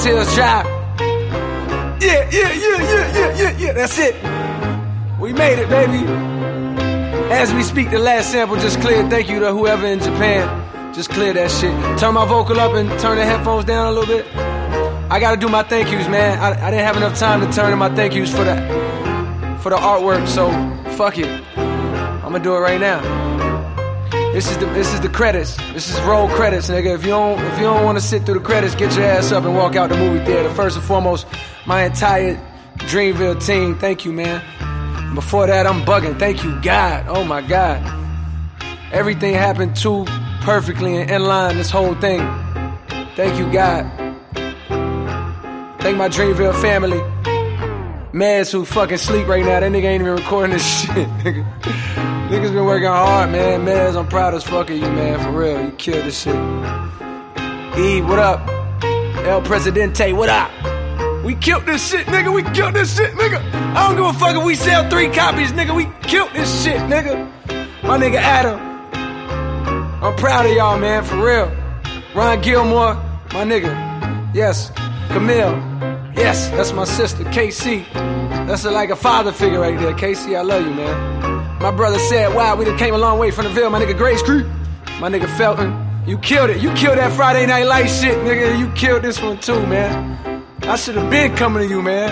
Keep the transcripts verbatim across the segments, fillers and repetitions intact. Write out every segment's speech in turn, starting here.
Hills Drive. Yeah, yeah, yeah, yeah, yeah, yeah, yeah, that's it. We made it, baby. As we speak, the last sample just cleared. Thank you to whoever in Japan. Just clear that shit. Turn my vocal up and turn the headphones down a little bit. I gotta do my thank yous, man. I, I didn't have enough time to turn in my thank yous for the, for the artwork, so fuck it. I'm gonna do it right now. This is the this is the credits. This is roll credits, nigga. If you don't if you don't want to sit through the credits, get your ass up and walk out the movie theater. First and foremost, my entire Dreamville team, thank you, man. Before that, I'm bugging. Thank you, God. Oh my God. Everything happened too perfectly and in line. This whole thing. Thank you, God. Thank my Dreamville family. Maz, who fucking sleep right now. That nigga ain't even recording this shit. Niggas been working hard, man. Maz, I'm proud as fuck of you, man. For real, you killed this shit. E, what up? El Presidente, what up? We killed this shit, nigga. We killed this shit, nigga. I don't give a fuck if we sell three copies, nigga. We killed this shit, nigga. My nigga Adam. I'm proud of y'all, man, for real. Ron Gilmore, my nigga. Yes. Camille. Yes, that's my sister, K C. That's a, like a father figure right there. K C, I love you, man. My brother said, wow, we done came a long way from the Ville. My nigga Grace Creek. My nigga Felton. You killed it. You killed that Friday Night Light shit, nigga. You killed this one too, man. I should have been coming to you, man.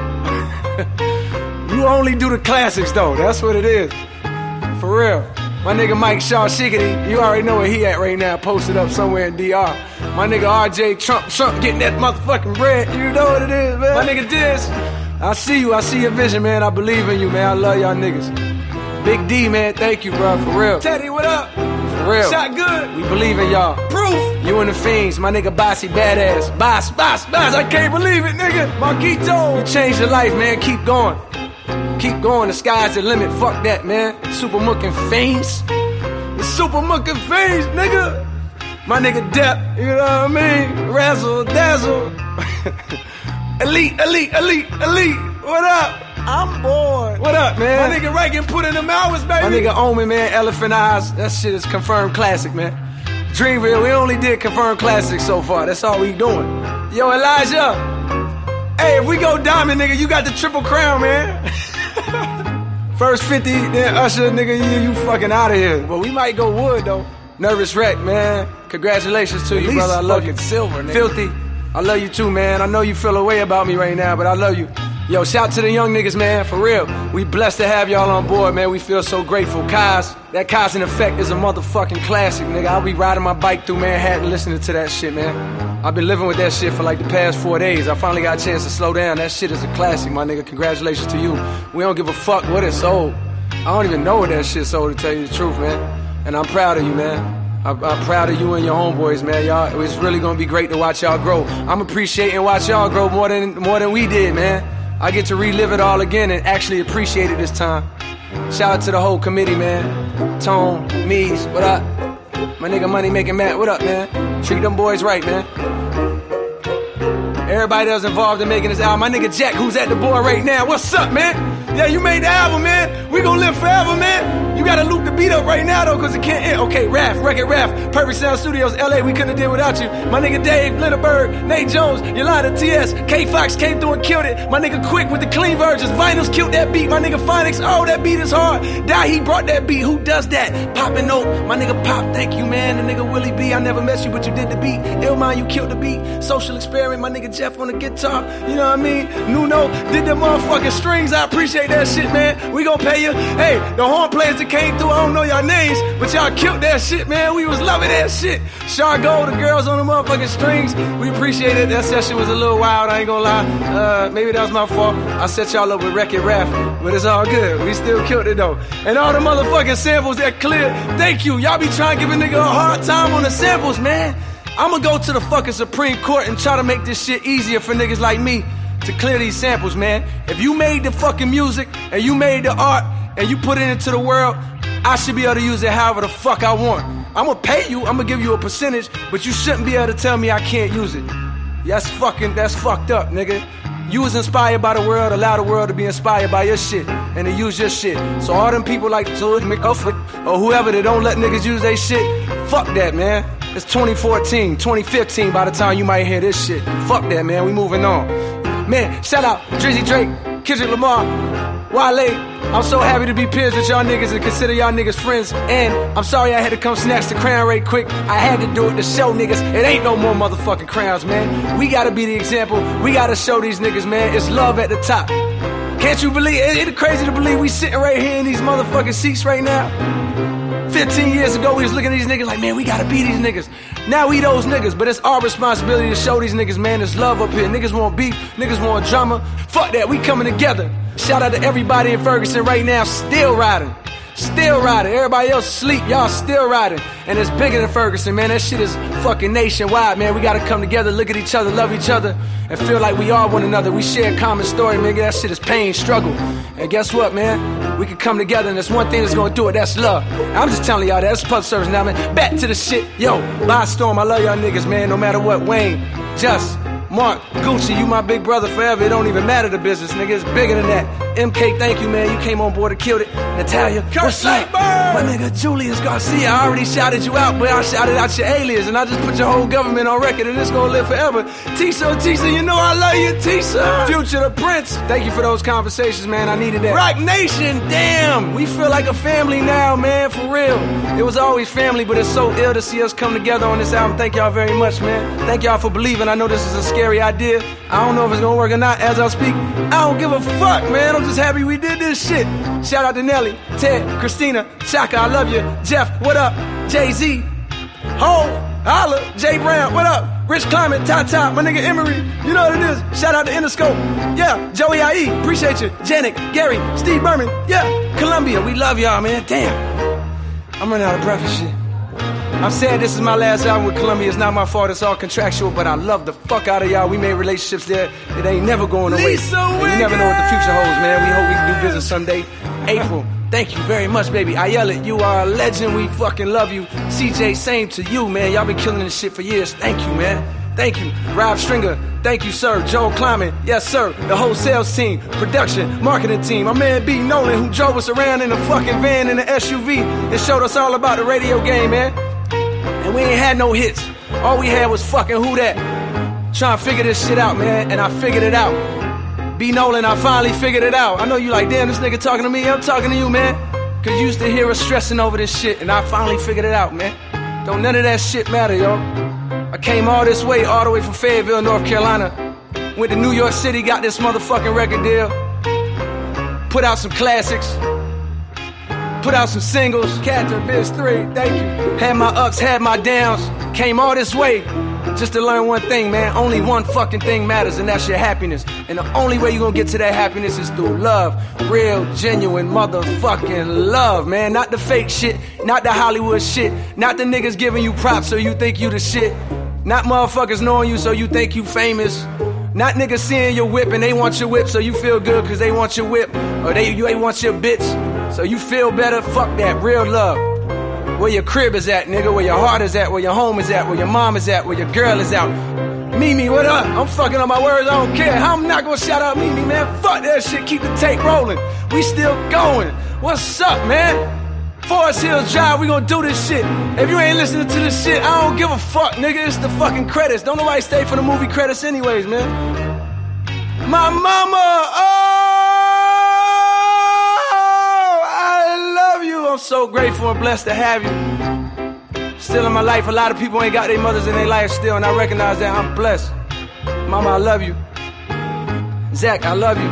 You only do the classics, though. That's what it is. For real. My nigga Mike Shaw Shiggity, you already know where he at right now, posted up somewhere in D R. My nigga R J Trump, Trump getting that motherfucking bread. You know what it is, man. My nigga Diz, I see you. I see your vision, man. I believe in you, man. I love y'all niggas. Big D, man. Thank you, bro. For real. Teddy, what up? For real. Shot good. We believe in y'all. Proof. You and the Fiends. My nigga Bossy Badass. Boss, boss, boss. I can't believe it, nigga. Marquito. You changed your life, man. Keep going. Keep going, the sky's the limit, fuck that, man. Super Mookin' Fiends. The Super Mookin' Fiends, nigga. My nigga Depp, you know what I mean? Razzle, dazzle. Elite, elite, elite, elite. What up? I'm bored. What up, man? My nigga Reagan put in them hours, baby. My nigga Omen, man, Elephant Eyes. That shit is confirmed classic, man. Dreamville, we only did confirmed classics so far. That's all we doing. Yo, Elijah. Hey, if we go diamond, nigga, you got the triple crown, man. First fifty, then Usher, nigga, you, you fucking out of here. But we might go wood, though. Nervous Wreck, man. Congratulations to At you, brother. I love you. Silver, nigga. Filthy. I love you too, man. I know you feel a way about me right now, but I love you. Yo, shout to the young niggas, man, for real. We blessed to have y'all on board, man. We feel so grateful. Kaz, that Kaz in Effect is a motherfucking classic, nigga. I'll be riding my bike through Manhattan listening to that shit, man. I've been living with that shit for like the past four days. I finally got a chance to slow down. That shit is a classic, my nigga. Congratulations to you. We don't give a fuck what it sold. I don't even know what that shit sold, to tell you the truth, man. And I'm proud of you, man. I'm, I'm proud of you and your homeboys, man. Y'all, it's really gonna be great to watch y'all grow. I'm appreciating watch y'all grow more than more than we did, man. I get to relive it all again and actually appreciate it this time. Shout out to the whole committee, man. Tone, Mees, what up? My nigga Money Making Matt, what up, man? Treat them boys right, man. Everybody that was involved in making this album. My nigga Jack, who's at the board right now. What's up, man? Yeah, you made the album, man. We gon' live forever, man. You gotta loop the beat up right now, though, cause it can't end. Okay, Raph, Record Raph, Perfect Sound Studios, L A, we couldn't have did without you. My nigga Dave, Lindenberg, Nate Jones, Yolanda T S, K Fox came through and killed it. My nigga Quick with the clean versions. Vinyls killed that beat. My nigga Phonics, oh, that beat is hard. Die, he brought that beat. Who does that? Poppin' Note, my nigga Pop, thank you, man. The nigga Willie B, I never met you, but you did the beat. Illmind, you killed the beat. Social Experiment, my nigga Jeff on the guitar. You know what I mean? Nuno did them motherfucking strings. I appreciate that shit, man. We gon' pay you. Hey, the horn players that came through, I don't know y'all names, but y'all killed that shit, man. We was loving that shit. Chargo, the girls on the motherfucking strings. We appreciate it. That session was a little wild, I ain't gonna lie. Uh, maybe that was my fault. I set y'all up with Wreck-It Rap, but it's all good. We still killed it, though. And all the motherfucking samples that cleared, thank you. Y'all be trying to give a nigga a hard time on the samples, man. I'ma go to the fucking Supreme Court and try to make this shit easier for niggas like me to clear these samples, man. If you made the fucking music and you made the art and you put it into the world, I should be able to use it however the fuck I want. I'm gonna pay you, I'm gonna give you a percentage, but you shouldn't be able to tell me I can't use it. That's fucking, that's fucked up, nigga. You was inspired by the world, allow the world to be inspired by your shit and to use your shit. So all them people like George McCuffin or whoever that don't let niggas use their shit, fuck that, man. It's twenty fourteen, twenty fifteen by the time you might hear this shit. Fuck that, man. We moving on. Man, shout out Drizzy Drake, Kendrick Lamar, Wale. I'm so happy to be peers with y'all niggas and consider y'all niggas friends. And I'm sorry I had to come snatch the crown right quick. I had to do it to show niggas it ain't no more motherfucking crowns, man. We gotta be the example. We gotta show these niggas, man. It's love at the top. Can't you believe it? It's crazy to believe we sitting right here in these motherfucking seats right now. fifteen years ago, we was looking at these niggas like, man, we gotta be these niggas. Now we those niggas, but it's our responsibility to show these niggas, man, there's love up here. Niggas want beef, niggas want drama. Fuck that, we coming together. Shout out to everybody in Ferguson right now, still riding. Still riding. Everybody else sleep, y'all still riding. And it's bigger than Ferguson, man. That shit is fucking nationwide, man. We gotta come together, look at each other, love each other, and feel like we are one another. We share a common story, nigga. That shit is pain, struggle. And guess what, man? We can come together, and there's one thing that's gonna do it, that's love. I'm just telling y'all that. That's public service now, man. Back to the shit. Yo, by storm, I love y'all niggas, man. No matter what, Wayne, Just, Mark, Gucci, you my big brother forever. It don't even matter the business, nigga. It's bigger than that. M K, thank you, man. You came on board and killed it. Natalia, what's up? My nigga Julius Garcia, I already shouted you out, but I shouted out your alias, and I just put your whole government on record, and it's gonna live forever. Tisa, Tisa, you know I love you, Tisa. Future the Prince, thank you for those conversations, man. I needed that. Rock Nation, damn, we feel like a family now, man, for real. It was always family, but it's so ill to see us come together on this album. Thank y'all very much, man. Thank y'all for believing. I know this is a scary idea. I don't know if it's gonna work or not as I speak. I don't give a fuck, man. I'm just happy we did this shit. Shout out to Nelly, Ted, Christina, Chaka, I love you. Jeff, what up? Jay-Z, Ho, holla, Jay Brown, what up? Rich Climate, Tata, my nigga Emery, you know what it is. Shout out to Interscope, yeah. Joey I E, appreciate you. Janet, Gary, Steve Berman, yeah. Columbia, we love y'all, man. Damn, I'm running out of breath and shit. I'm sad this is my last album with Columbia. It's not my fault, it's all contractual, but I love the fuck out of y'all. We made relationships there. It ain't never going away. You never know what the future holds, man. We hope we can do business someday. April, thank you very much, baby. I yell it, you are a legend. We fucking love you. C J, same to you, man. Y'all been killing this shit for years. Thank you, man. Thank you. Rob Stringer, thank you, sir. Joel Kleiman, yes, sir. The whole sales team, production, marketing team. My man B. Nolan, who drove us around in a fucking van in the S U V and showed us all about the radio game, man. And we ain't had no hits. All we had was fucking Who Dat. Trying to figure this shit out, man. And I figured it out. B. Nolan, I finally figured it out. I know you like, damn, this nigga talking to me. I'm talking to you, man. Cause you used to hear us stressing over this shit. And I finally figured it out, man. Don't none of that shit matter, yo. I came all this way, all the way from Fayetteville, North Carolina. Went to New York City, got this motherfucking record deal. Put out some classics. Put out some singles. Cat to Biz three, thank you. Had my ups, had my downs. Came all this way just to learn one thing, man. Only one fucking thing matters, and that's your happiness. And the only way you're gonna get to that happiness is through love. Real, genuine, motherfucking love, man. Not the fake shit, not the Hollywood shit. Not the niggas giving you props so you think you the shit. Not motherfuckers knowing you so you think you famous. Not niggas seeing your whip and they want your whip so you feel good cause they want your whip. Or they, you ain't want your bitch so you feel better. Fuck that, real love. Where your crib is at, nigga. Where your heart is at, where your home is at, where your mom is at, where your girl is out. Mimi, what up? I'm fucking on my words, I don't care. I'm not gonna shout out Mimi, man. Fuck that shit, keep the tape rolling. We still going. What's up, man? Forest Hills Drive, we gonna do this shit. If you ain't listening to this shit, I don't give a fuck, nigga. It's the fucking credits. Don't nobody stay for the movie credits anyways, man. My mama, oh, I love you. I'm so grateful and blessed to have you. Still in my life, a lot of people ain't got their mothers in their life still, and I recognize that. I'm blessed. Mama, I love you. Zach, I love you.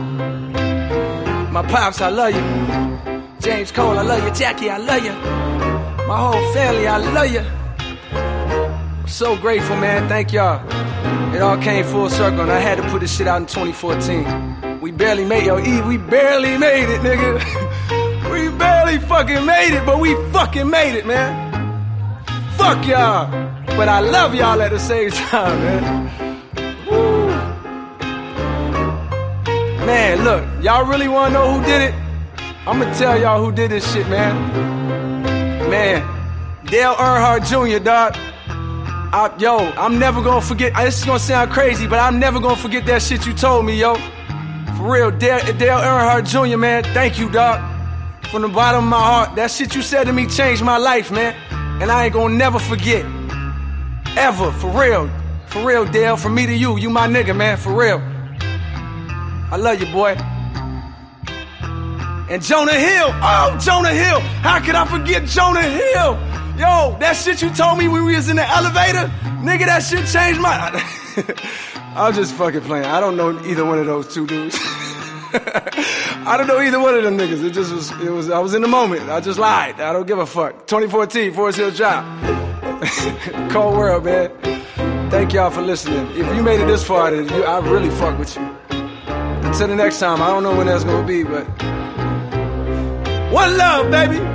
My pops, I love you. James Cole, I love you. Jackie, I love you. My whole family, I love you. I'm so grateful, man. Thank y'all. It all came full circle, and I had to put this shit out in twenty fourteen. We barely made it. Yo, E, we barely made it, nigga. We barely fucking made it, but we fucking made it, man. Fuck y'all. But I love y'all at the same time, man. Woo. Man, look, y'all really want to know who did it? I'm gonna tell y'all who did this shit, man. Man, Dale Earnhardt Junior, dog. I, yo, I'm never gonna forget. This is gonna sound crazy, but I'm never gonna forget that shit you told me, yo. For real, Dale, Dale Earnhardt Junior, man. Thank you, dog. From the bottom of my heart, that shit you said to me changed my life, man. And I ain't gonna never forget. ever, for real. For real, Dale, from me to you, you my nigga, man, for real. I love you, boy. And Jonah Hill, oh, Jonah Hill. How could I forget Jonah Hill? Yo, that shit you told me when we was in the elevator, nigga, that shit changed my... I'm just fucking playing. I don't know either one of those two dudes. I don't know either one of them niggas. It just was, it was, I was in the moment. I just lied. I don't give a fuck. twenty fourteen, Forest Hill Drop. Cold world, man. Thank y'all for listening. If you made it this far, then you, I really fuck with you. Until the next time, I don't know when that's gonna be, but... One love, baby!